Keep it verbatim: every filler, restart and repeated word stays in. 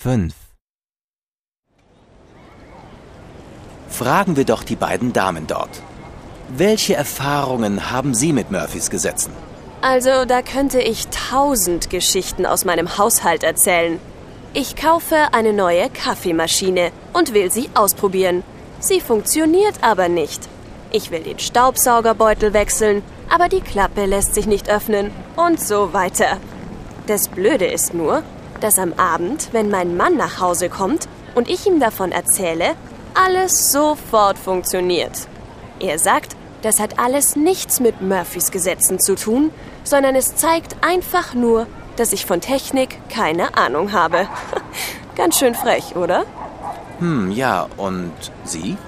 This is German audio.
fünf. Fragen wir doch die beiden Damen dort. Welche Erfahrungen haben Sie mit Murphys Gesetzen? Also, da könnte ich tausend Geschichten aus meinem Haushalt erzählen. Ich kaufe eine neue Kaffeemaschine und will sie ausprobieren. Sie funktioniert aber nicht. Ich will den Staubsaugerbeutel wechseln, aber die Klappe lässt sich nicht öffnen und so weiter. Das Blöde ist nur, dass am Abend, wenn mein Mann nach Hause kommt und ich ihm davon erzähle, alles sofort funktioniert. Er sagt, das hat alles nichts mit Murphys Gesetzen zu tun, sondern es zeigt einfach nur, dass ich von Technik keine Ahnung habe. Ganz schön frech, oder? Hm, ja, und Sie?